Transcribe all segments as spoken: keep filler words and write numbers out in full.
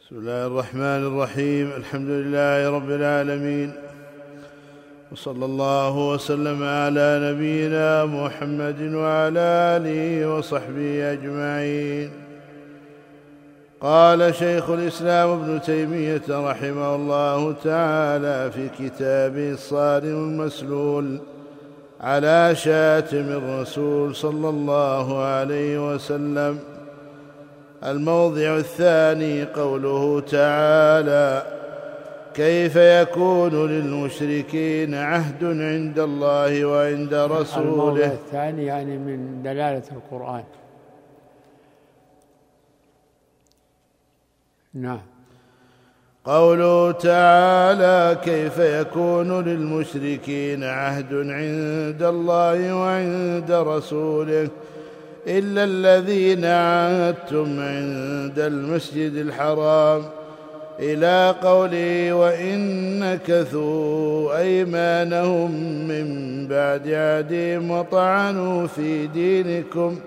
بسم الله الرحمن الرحيم. الحمد لله رب العالمين، وصلى الله وسلم على نبينا محمد وعلى آله وصحبه أجمعين. قال شيخ الإسلام ابن تيمية رحمه الله تعالى في كتابه الصارم المسلول على شاتم الرسول صلى الله عليه وسلم: الموضع الثاني قوله تعالى: كيف يكون للمشركين عهد عند الله وعند رسوله. الموضع الثاني يعني من دلالة القرآن. نعم. قوله تعالى: كيف يكون للمشركين عهد عند الله وعند رسوله إلا الذين عاهدتم عند المسجد الحرام، إلى قوله: وإن نكثوا أيمانهم من بعد عهدهم وطعنوا في دينكم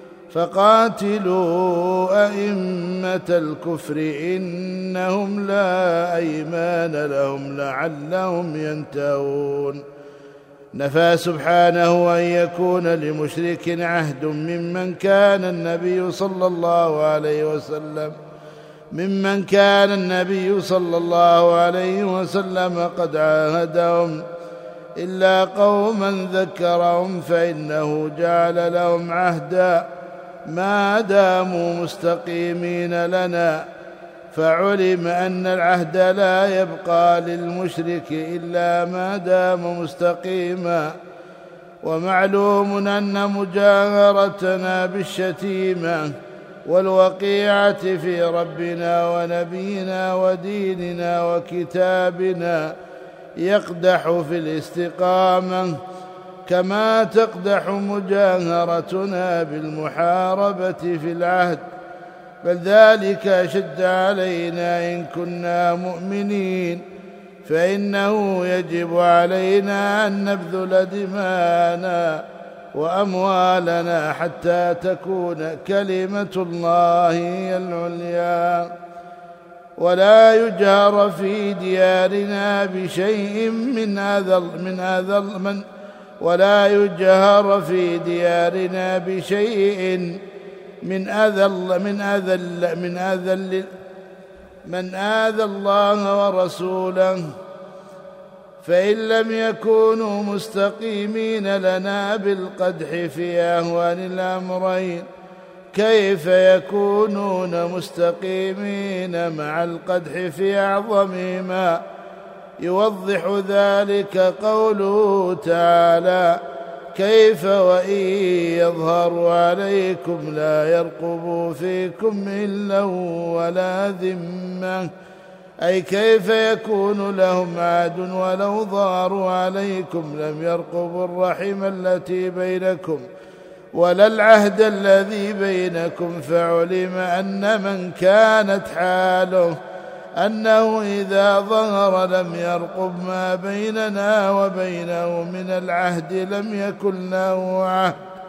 فقاتلوا أئمة الكفر إنهم لا أيمان لهم لعلهم ينتهون. نفى سبحانه أن يكون لمشرك عهد ممن كان النبي صلى الله عليه وسلم ممن كان النبي صلى الله عليه وسلم قد عاهدهم إلا قوما ذكرهم، فإنه جعل لهم عهدا ما داموا مستقيمين لنا، فعلم أن العهد لا يبقى للمشرك إلا ما دام مستقيما. ومعلوم أن مجاهرتنا بالشتيمة والوقيعة في ربنا ونبينا وديننا وكتابنا يقدح في الاستقامة، كما تقدح مجاهرتنا بالمحاربة في العهد، بل ذلك أشد علينا إن كنا مؤمنين، فإنه يجب علينا أن نبذل دماءنا وأموالنا حتى تكون كلمة الله هي العليا، ولا يجهر في ديارنا بشيء من هذا من هذا من ولا يجهر في ديارنا بشيء من أذى من أذى من أذى من آذى الله ورسوله، فإن لم يكونوا مستقيمين لنا بالقدح في أهوان الأمرين، كيف يكونون مستقيمين مع القدح في أعظمهما؟ يوضح ذلك قوله تعالى: كيف وإن يظهروا عليكم لا يرقبوا فيكم إلا ولا ذمة، أي كيف يكون لهم عهد ولو ظهروا عليكم لم يرقبوا الرحم التي بينكم ولا العهد الذي بينكم، فعلم أن من كانت حاله أنه إذا ظهر لم يرقب ما بيننا وبينه من العهد لم يكن له عهد.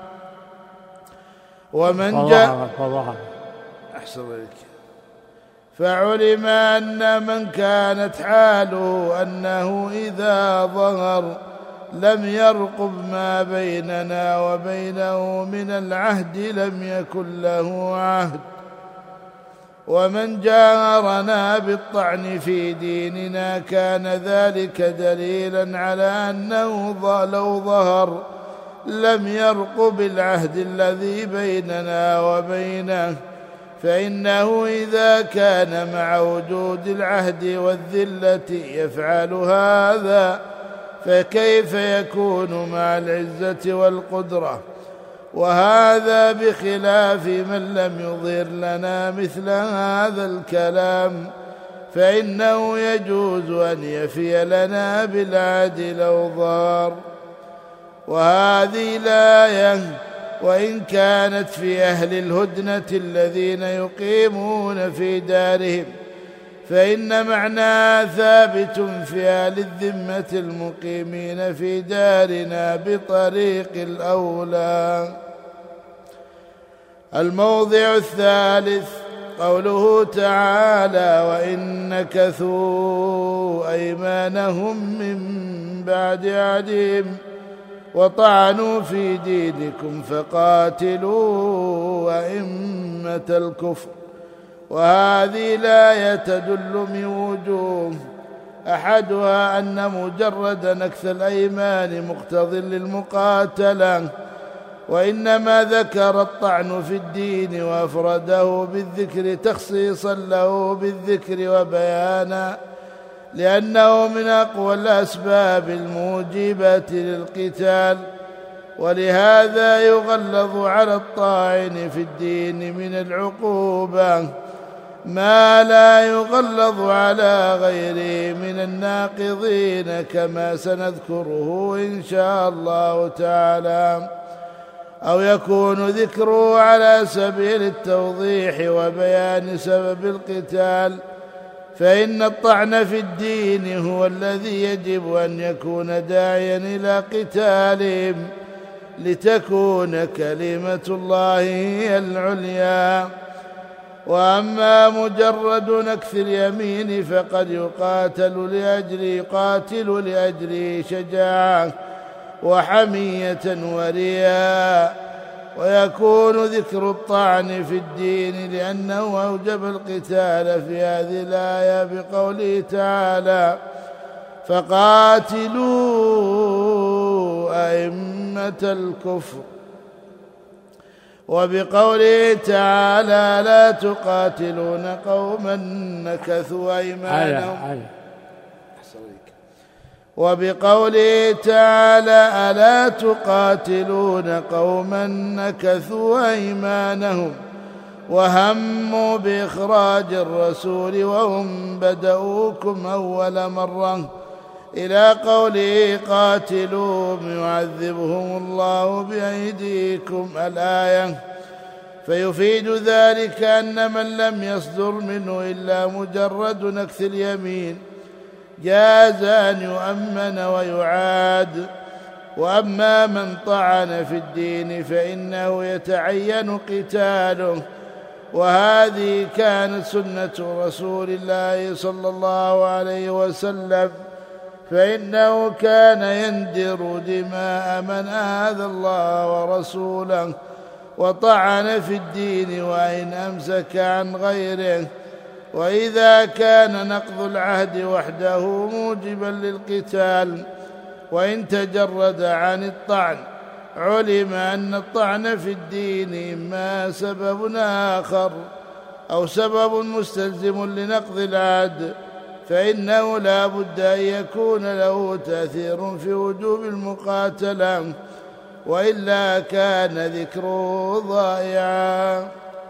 ومن جاء أحسن ذلك فعلم أن من كانت حاله أنه إذا ظهر لم يرقب ما بيننا وبينه من العهد لم يكن له عهد. ومن جاهرنا بالطعن في ديننا كان ذلك دليلا على أنه لو ظهر لم يرقب العهد الذي بيننا وبينه، فإنه إذا كان مع وجود العهد والذلة يفعل هذا فكيف يكون مع العزة والقدرة؟ وهذا بخلاف من لم يظهر لنا مثل هذا الكلام، فإنه يجوز أن يفي لنا بالعهد لو ظهر. وهذه الآية وإن كانت في أهل الهدنة الذين يقيمون في دارهم، فإن معناها ثابت في أهل الذمة المقيمين في دارنا بطريق الأولى. الموضع الثالث قوله تعالى: وإن نكثوا أيمانهم من بعد عهدهم وطعنوا في دينكم فقاتلوا أئمة الكفر. وهذه الآية تدل من وجوه: أحدها أن مجرد نكث الأيمان مقتض للمقاتلة، وإنما ذكر الطعن في الدين وأفرده بالذكر تخصيصا له بالذكر وبيانا، لأنه من أقوى الأسباب الموجبة للقتال، ولهذا يغلظ على الطاعن في الدين من العقوبة ما لا يغلظ على غيره من الناقضين، كما سنذكره إن شاء الله تعالى. أو يكون ذكره على سبيل التوضيح وبيان سبب القتال، فإن الطعن في الدين هو الذي يجب أن يكون داعيا إلى قتالهم لتكون كلمة الله هي العليا. وأما مجرد نكث اليمين فقد يقاتل لأجل يقاتل لأجل شجاعة وحمية ورياء، ويكون ذكر الطعن في الدين لأنه أوجب القتال في هذه الآية بقوله تعالى: فقاتلوا أئمة الكفر، وبقوله تعالى: لا تقاتلون قوما نكثوا أيمانهم، وبقوله تعالى: ألا تقاتلون قوما نكثوا أيمانهم وهموا بإخراج الرسول وهم بدؤوكم أول مرة، إلى قوله: قاتلوهم يعذبهم الله بأيديكم الآية. فيفيد ذلك أن من لم يصدر منه إلا مجرد نكث اليمين جاز أن يؤمن ويعاد. وأما من طعن في الدين فإنه يتعين قتاله، وهذه كانت سنة رسول الله صلى الله عليه وسلم، فإنه كان يندر دماء من آذى الله ورسوله وطعن في الدين وإن أمسك عن غيره. وإذا كان نقض العهد وحده موجبا للقتال وإن تجرد عن الطعن، علم أن الطعن في الدين إما سبب آخر أو سبب مستلزم لنقض العهد، فإنه لا بد أن يكون له تأثير في وجوب المقاتلة، وإلا كان ذكره ضائعا.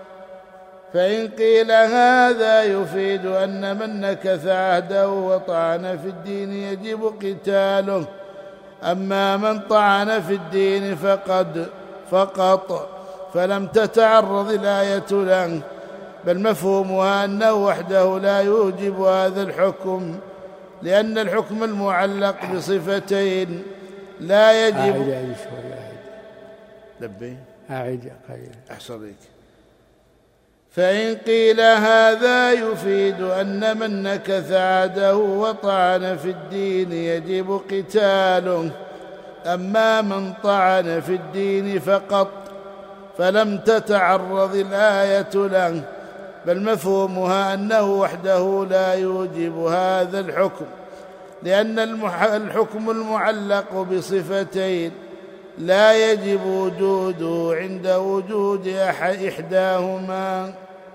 فإن قيل هذا يفيد أن من نكث عهده وطعن في الدين يجب قتاله، أما من طعن في الدين فقد فقط فلم تتعرض الآية له، بل مفهومها أنه وحده لا يوجب هذا الحكم، لأن الحكم المعلق بصفتين لا يجب. أعيد أعيد شوي أعيد لبي أعيد قليلا أحسن لك. فإن قيل هذا يفيد أن من نكث عهده وطعن في الدين يجب قتاله، أما من طعن في الدين فقط فلم تتعرض الآية له، بل مفهومها أنه وحده لا يوجب هذا الحكم، لأن الحكم المعلق بصفتين لا يجب وجوده عند وجود إحداهما.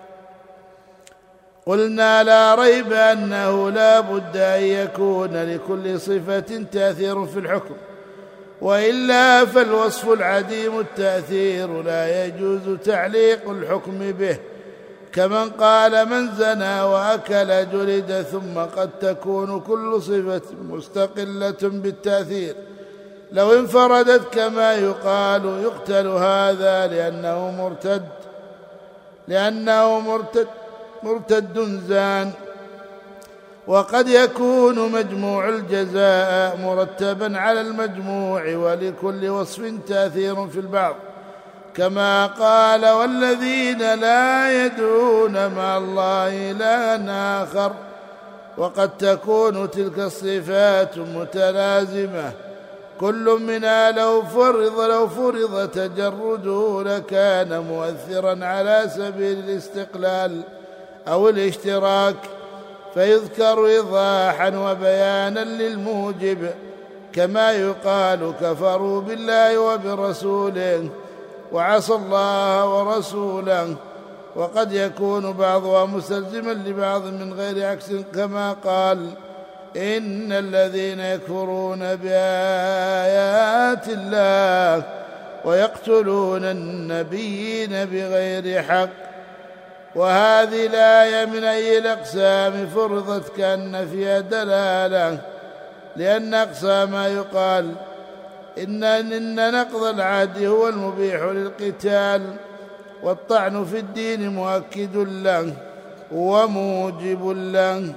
قلنا لا ريب أنه لا بد أن يكون لكل صفة تأثير في الحكم، وإلا فالوصف العديم التأثير لا يجوز تعليق الحكم به، كمن قال من زنى وأكل جلد، ثم قد تكون كل صفة مستقلة بالتأثير لو انفردت، كما يقال يقتل هذا لأنه مرتد لأنه مرتد مرتد زان. وقد يكون مجموع الجزاء مرتبا على المجموع، ولكل وصف تأثير في البعض، كما قال: والذين لا يدعون مع الله إلها آخر. وقد تكون تلك الصفات متلازمة، كل منها لو فرض لو فرض تجرده لكان مؤثرا على سبيل الاستقلال أو الاشتراك، فيذكر إيضاحا وبيانا للموجب، كما يقال: كفروا بالله وبرسوله وعصوا الله ورسوله. وقد يكون بعضها مستلزما لبعض من غير عكس، كما قال: إن الذين يكفرون بآيات الله ويقتلون النبيين بغير حق. وهذه الآية من أي الأقسام فرضت كأن فيها دلالة، لأن أقصى ما يقال إن, إن نقض العهد هو المبيح للقتال، والطعن في الدين مؤكد له وموجب له.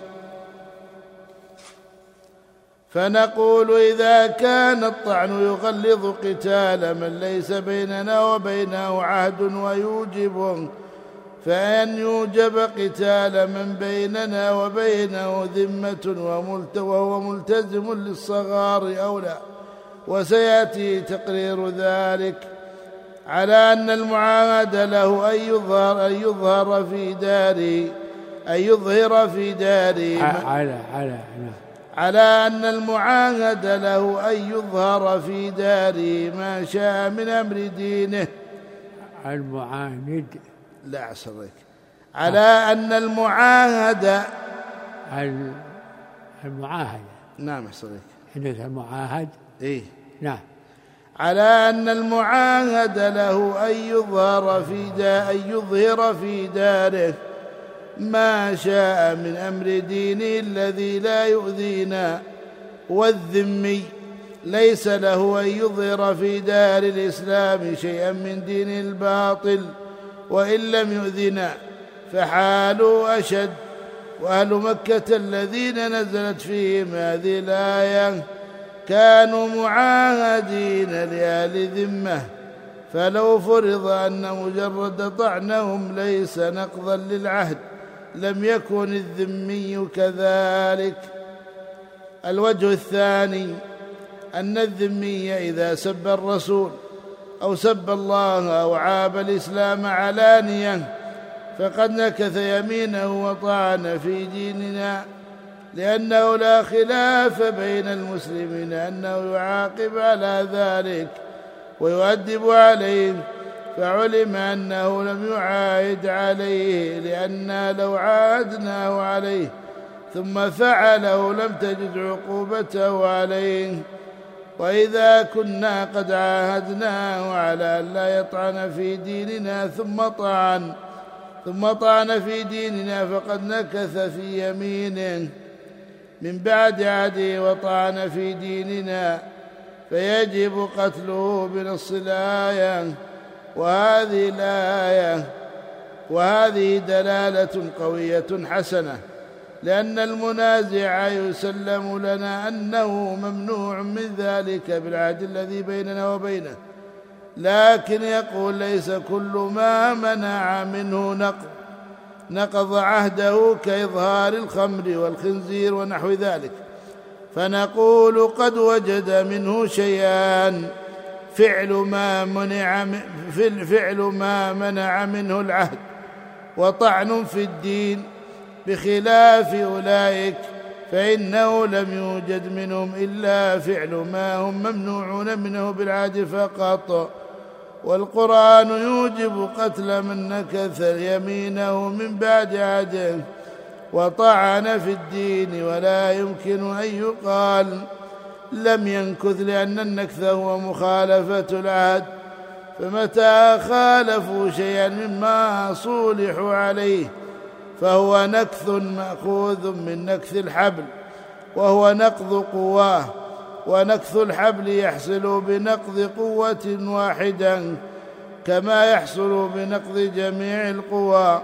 فنقول: إذا كان الطعن يغلظ قتال من ليس بيننا وبينه عهد ويوجبه، فأن يوجب قتال من بيننا وبينه ذمة وهو ملتزم للصغار أولى، وسيأتي تقرير ذلك. على أن المعاهد له أن يظهر أن يظهر في داره أن يظهر في داره على على على أن المعاهد له أن يظهر في داره ما شاء من أمر دينه. المعاند لا عصرك على أن المعاهد المعاهد نعم عصرك عندك المعاهد إيه نعم على أن المعاهد له أن يظهر في دا أن يظهر في داره ما شاء من أمر دينه الذي لا يؤذينا، والذمي ليس له أن يظهر في دار الإسلام شيئا من دين الباطل وإن لم يؤذنا، فحاله أشد. وأهل مكة الذين نزلت فيهم هذه الآية كانوا معاهدين لأهل ذمة، فلو فرض أن مجرد طعنهم ليس نقضا للعهد لم يكن الذمي كذلك. الوجه الثاني أن الذمي إذا سب الرسول أو سب الله أو عاب الإسلام علانية فقد نكث يمينه وطعن في ديننا، لأنه لا خلاف بين المسلمين أنه يعاقب على ذلك ويؤدب عليه، فعلم أنه لم يعاهد عليه، لأننا لو عاهدناه عليه ثم فعله لم تجد عقوبته عليه. وإذا كنا قد عاهدناه على أن لا يطعن في ديننا ثم طعن ثم طعن في ديننا فقد نكث في يمينه من بعد عهده وطعن في ديننا، فيجب قتله بنص الآية. وهذه الآية وهذه دلالة قوية حسنة، لأن المنازع يسلم لنا أنه ممنوع من ذلك بالعهد الذي بيننا وبينه، لكن يقول ليس كل ما منع منه نقض نقض عهده كإظهار الخمر والخنزير ونحو ذلك. فنقول قد وجد منه شيئان: فعل ما منع فعل ما منع منه العهد وطعن في الدين، بخلاف أولئك فإنه لم يوجد منهم إلا فعل ما هم ممنوعون منه بالعهد فقط. والقرآن يوجب قتل من نكث يمينه من بعد عهده وطعن في الدين، ولا يمكن أن يقال لم ينكث، لأن النكث هو مخالفة العهد، فمتى خالفوا شيئا مما صولحوا عليه فهو نكث مأخوذ من نكث الحبل وهو نقض قواه، ونكث الحبل يحصل بنقض قوة واحدة كما يحصل بنقض جميع القوى،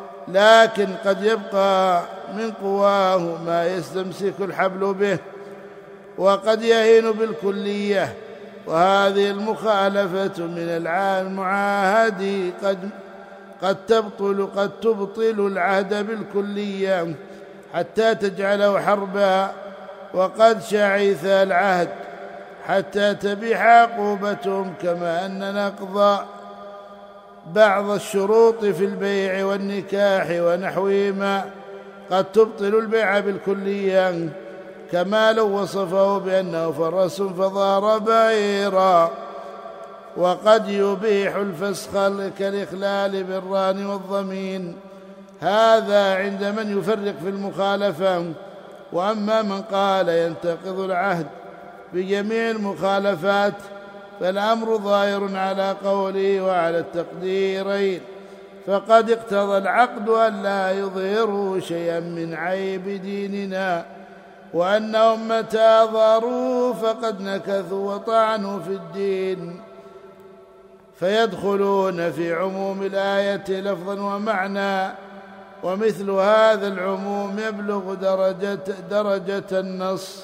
لكن قد يبقى من قواه ما يستمسك الحبل به، وقد يهين بالكلية وهذه المخالفة من المعاهد قد قد تبطل قد تبطل العهد بالكلية حتى تجعله حربا، وقد شعث العهد حتى تبيح عقوبتهم، كما أن نقض بعض الشروط في البيع والنكاح ونحوهما قد تبطل البيع بالكلية، كما لو وصفه بأنه فرس فضار بعيرا. وقد يبيح الفسخ كالإخلال بالرهن والضمين، هذا عند من يفرق في المخالفة. وأما من قال ينتقض العهد بجميع المخالفات فالأمر ظاهر على قوله وعلى التقديرين، فقد اقتضى العقد أن لا يظهروا شيئا من عيب ديننا، وأنهم متى ظهروا فقد نكثوا وطعنوا في الدين، فيدخلون في عموم الآية لفظا ومعنى، ومثل هذا العموم يبلغ درجة, درجة النص.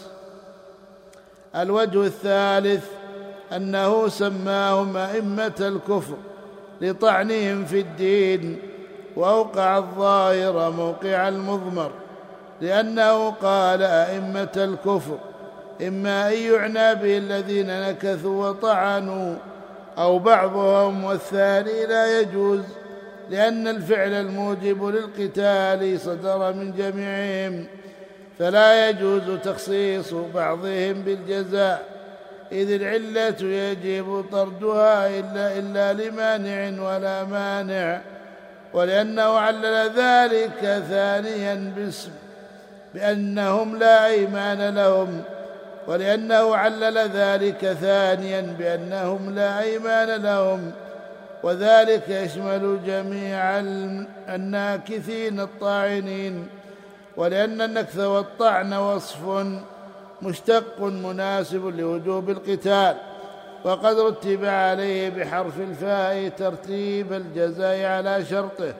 الوجه الثالث أنه سماهم أئمة الكفر لطعنهم في الدين، وأوقع الظاهر موقع المضمر، لأنه قال أئمة الكفر، إما أن يعنى به الذين نكثوا وطعنوا أو بعضهم، والثاني لا يجوز، لأن الفعل الموجب للقتال صدر من جميعهم، فلا يجوز تخصيص بعضهم بالجزاء، إذ العلة يجب طردها إلا, إلا لمانع ولا مانع، ولأنه علل ذلك ثانيا باسم بأنهم لا أيمان لهم، ولأنه علل ذلك ثانيا بأنهم لا أيمان لهم، وذلك يشمل جميع الناكثين الطاعنين، ولأن النكث والطعن وصف مشتق مناسب لوجوب القتال، وقد رتب عليه بحرف الفاء ترتيب الجزاء على شرطه،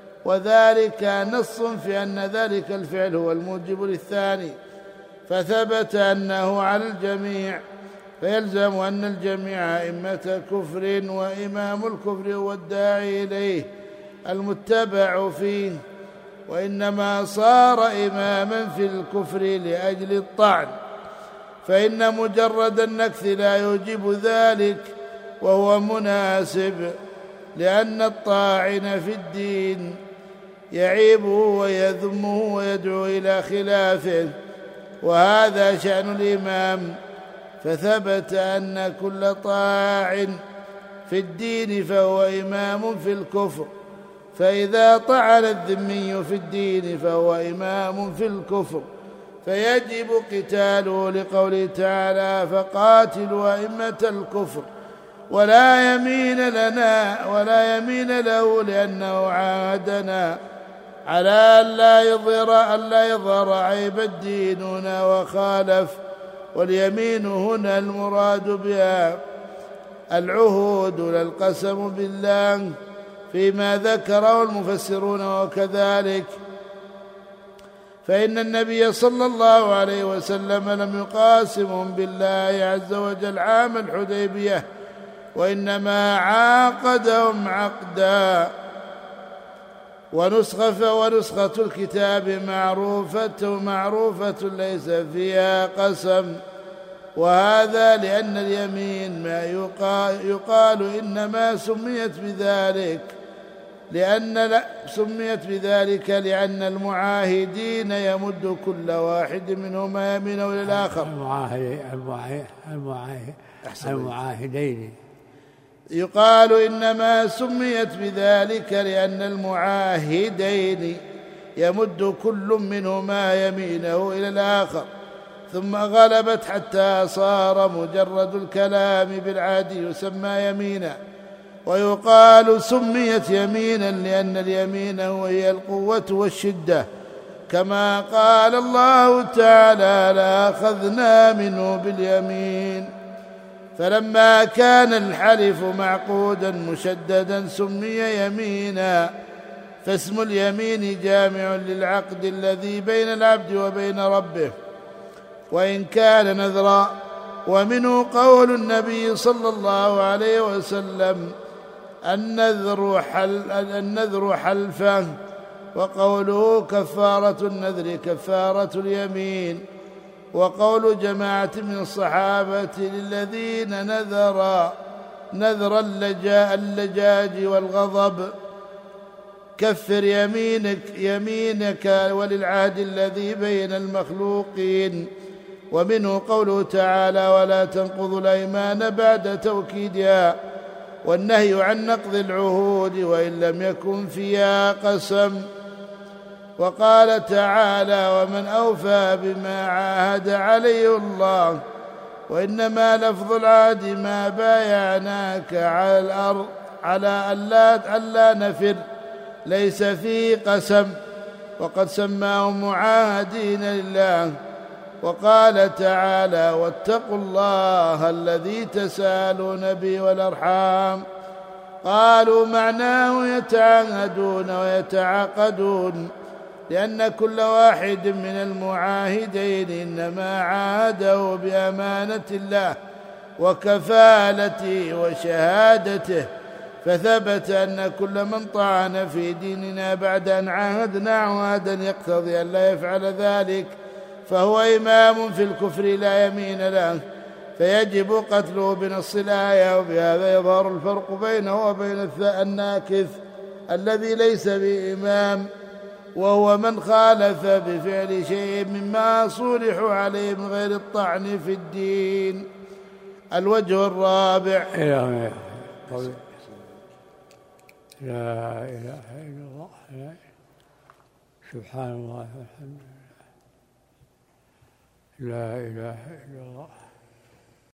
وذلك نص في أن ذلك الفعل هو الموجب للثاني، فثبت أنه على الجميع، فيلزم أن الجميع أئمة كفر، وإمام الكفر هو الداعي إليه المتبع فيه، وإنما صار إماما في الكفر لأجل الطعن، فإن مجرد النكث لا يوجب ذلك، وهو مناسب، لأن الطاعن في الدين يعيبه ويذمه ويدعو إلى خلافه، وهذا شأن الإمام، فثبت أن كل طاعن في الدين فهو إمام في الكفر، فإذا طعن الذمي في الدين فهو إمام في الكفر، فيجب قتاله، لقوله تعالى فقاتلوا أئمة الكفر ولا يمين لنا ولا يمين له، لأنه عاهدنا على أن لا يظهر, أن لا يظهر عيب الدين هنا وخالف. واليمين هنا المراد بها العهود لا القسم بالله فيما ذكره المفسرون، وكذلك فإن النبي صلى الله عليه وسلم لم يقاسمهم بالله عز وجل عام الحديبية، وإنما عاقدهم عقدا. ونسخة ونسخة الكتاب معروفة معروفة ليس فيها قسم، وهذا لأن اليمين ما يقال, يقال إنما سميت بذلك لأن لا سميت بذلك لأن المعاهدين يمد كل واحد منهما يمينه إلى الآخر. المعاهد المعاهد المعاهد المعاهدين يقال إنما سميت بذلك لأن المعاهدين يمد كل منهما يمينه إلى الآخر، ثم غلبت حتى صار مجرد الكلام بالعهد يسمى يمينا. ويقال سميت يمينا لأن اليمين هي القوة والشدة، كما قال الله تعالى لأخذنا منه باليمين. فلما كان الحلف معقودا مشددا سمي يمينا، فاسم اليمين جامع للعقد الذي بين العبد وبين ربه، وإن كان نذرا ومنه قول النبي صلى الله عليه وسلم النذر حل النذر حلفه، وقوله كفارة النذر كفارة اليمين، وقول جماعة من الصحابة للذين نذر نذر اللجاج والغضب كفر يمينك يمينك وللعهد الذي بين المخلوقين. ومنه قوله تعالى ولا تنقضوا الأيمان بعد توكيدها، والنهي عن نقض العهود وإن لم يكن فيها قسم. وقال تعالى ومن أوفى بما عاهد عليه الله، وإنما لفظ العهد ما بايعناك على الأرض على ألا, ألا نفر ليس فيه قسم، وقد سماهم معاهدين لله. وقال تعالى واتقوا الله الذي تسالون به والأرحام، قالوا معناه يتعاهدون ويتعاقدون، لأن كل واحد من المعاهدين إنما عاهده بأمانة الله وكفالته وشهادته، فثبت أن كل من طعن في ديننا بعد أن عاهدنا عهدا يقتضي أن لا يفعل ذلك فهو إمام في الكفر لا يمين له، فيجب قتله بنص الآية. وبهذا يظهر الفرق بينه وبين الناكث الذي ليس بإمام، وهو من خالف بفعل شيء مما صلحوا عليه من غير الطعن في الدين. الوجه الرابع لا إله إلا الله لا سبحان الله والحمد لله لا إله إلا الله.